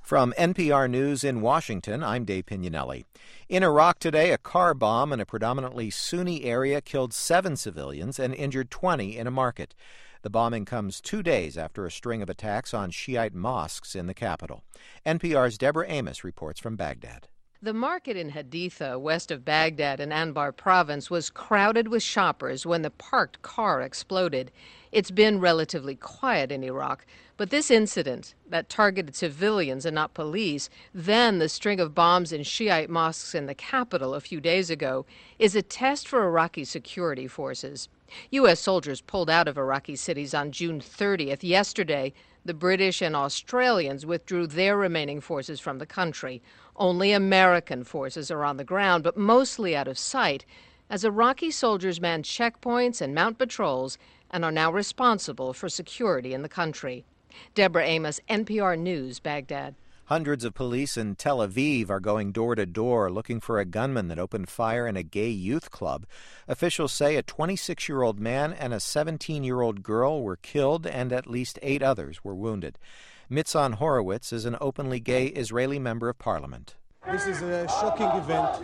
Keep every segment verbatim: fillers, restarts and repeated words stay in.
From N P R News in Washington, I'm Dave Pignanelli. In Iraq today, a car bomb in a predominantly Sunni area killed seven civilians and injured twenty in a market. The bombing comes two days after a string of attacks on Shiite mosques in the capital. N P R's Deborah Amos reports from Baghdad. The market in Haditha, west of Baghdad in Anbar province, was crowded with shoppers when the parked car exploded. It's been relatively quiet in Iraq, but this incident that targeted civilians and not police, then the string of bombs in Shiite mosques in the capital a few days ago, is a test for Iraqi security forces. U S soldiers pulled out of Iraqi cities on June thirtieth. Yesterday, the British and Australians withdrew their remaining forces from the country. Only American forces are on the ground, but mostly out of sight, as Iraqi soldiers man checkpoints and mount patrols and are now responsible for security in the country. Deborah Amos, N P R News, Baghdad. Hundreds of police in Tel Aviv are going door to door looking for a gunman that opened fire in a gay youth club. Officials say a twenty-six-year-old man and a seventeen-year-old girl were killed and at least eight others were wounded. Mitzon Horowitz is an openly gay Israeli member of parliament. This is a shocking event.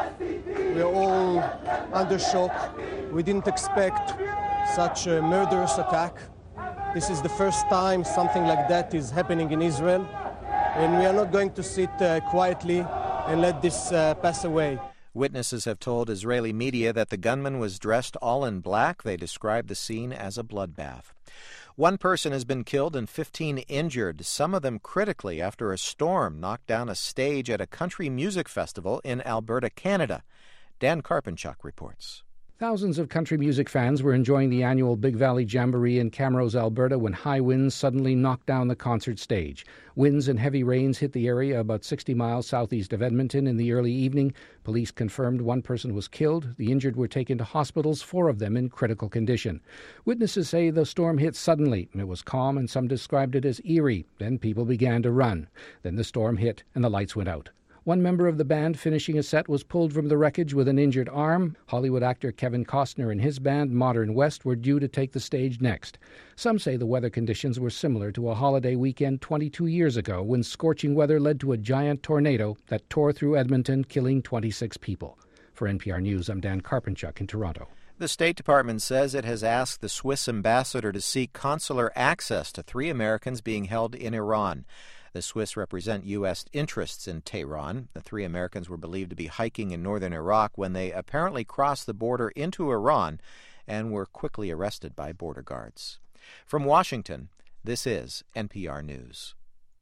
We are all under shock. We didn't expect such a murderous attack. This is the first time something like that is happening in Israel. And we are not going to sit uh, quietly and let this uh, pass away. Witnesses have told Israeli media that the gunman was dressed all in black. They described the scene as a bloodbath. One person has been killed and fifteen injured, some of them critically, after a storm knocked down a stage at a country music festival in Alberta, Canada. Dan Karpenchuk reports. Thousands of country music fans were enjoying the annual Big Valley Jamboree in Camrose, Alberta, when high winds suddenly knocked down the concert stage. Winds and heavy rains hit the area about sixty miles southeast of Edmonton in the early evening. Police confirmed one person was killed. The injured were taken to hospitals, four of them in critical condition. Witnesses say the storm hit suddenly. It was calm, and some described it as eerie. Then people began to run. Then the storm hit, and the lights went out. One member of the band finishing a set was pulled from the wreckage with an injured arm. Hollywood actor Kevin Costner and his band, Modern West, were due to take the stage next. Some say the weather conditions were similar to a holiday weekend twenty-two years ago when scorching weather led to a giant tornado that tore through Edmonton, killing twenty-six people. For N P R News, I'm Dan Karpenchuk in Toronto. The State Department says it has asked the Swiss ambassador to seek consular access to three Americans being held in Iran. The Swiss represent U S interests in Tehran. The three Americans were believed to be hiking in northern Iraq when they apparently crossed the border into Iran and were quickly arrested by border guards. From Washington, this is N P R News.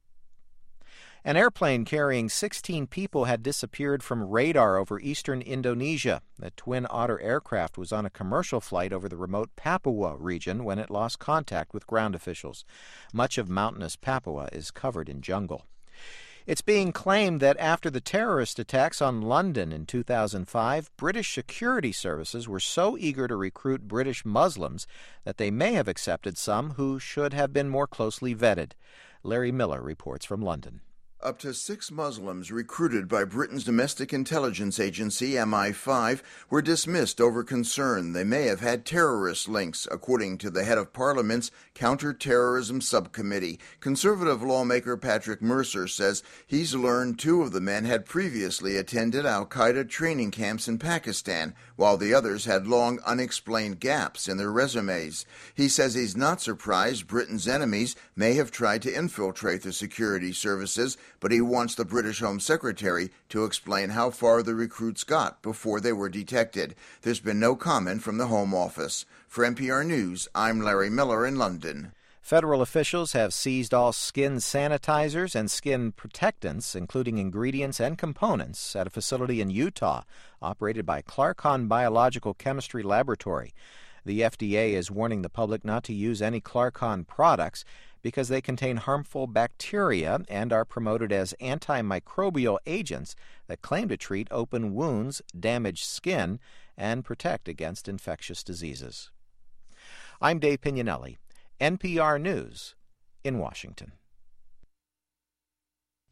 An airplane carrying sixteen people had disappeared from radar over eastern Indonesia. The Twin Otter aircraft was on a commercial flight over the remote Papua region when it lost contact with ground officials. Much of mountainous Papua is covered in jungle. It's being claimed that after the terrorist attacks on London in two thousand five, British security services were so eager to recruit British Muslims that they may have accepted some who should have been more closely vetted. Larry Miller reports from London. Up to six Muslims recruited by Britain's domestic intelligence agency, M I five, were dismissed over concern they may have had terrorist links, according to the head of Parliament's Counter-Terrorism Subcommittee. Conservative lawmaker Patrick Mercer says he's learned two of the men had previously attended al-Qaeda training camps in Pakistan, while the others had long unexplained gaps in their resumes. He says he's not surprised Britain's enemies may have tried to infiltrate the security services, but he wants the British Home Secretary to explain how far the recruits got before they were detected. There's been no comment from the Home Office. For N P R News, I'm Larry Miller in London. Federal officials have seized all skin sanitizers and skin protectants, including ingredients and components, at a facility in Utah operated by Clarkon Biological Chemistry Laboratory. The F D A is warning the public not to use any Clarkon products because they contain harmful bacteria and are promoted as antimicrobial agents that claim to treat open wounds, damaged skin, and protect against infectious diseases. I'm Dave Pignanelli, N P R News in Washington.